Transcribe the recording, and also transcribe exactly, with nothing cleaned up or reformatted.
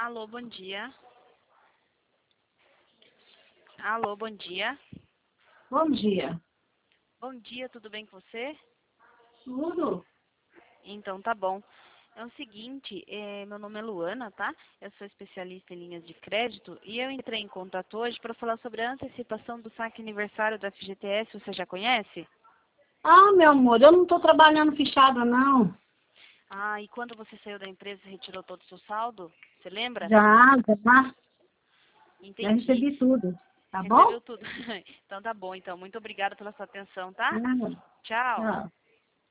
Alô, bom dia. Alô, bom dia. Bom dia. Bom dia, tudo bem com você? Tudo? Então, tá bom. É o seguinte, é, meu nome é Luana, tá? Eu sou especialista em linhas de crédito e eu entrei em contato hoje para falar sobre a antecipação do saque aniversário da F G T S. Você já conhece? Ah, meu amor, eu não estou trabalhando fichada, não. Ah, e quando você saiu da empresa, você retirou todo o seu saldo? Você lembra? Já, já, já Entendi. recebi tudo. Tá bom? Recebeu tudo. Então tá bom, então. Muito obrigada pela sua atenção, tá? Ah, Tchau. tchau.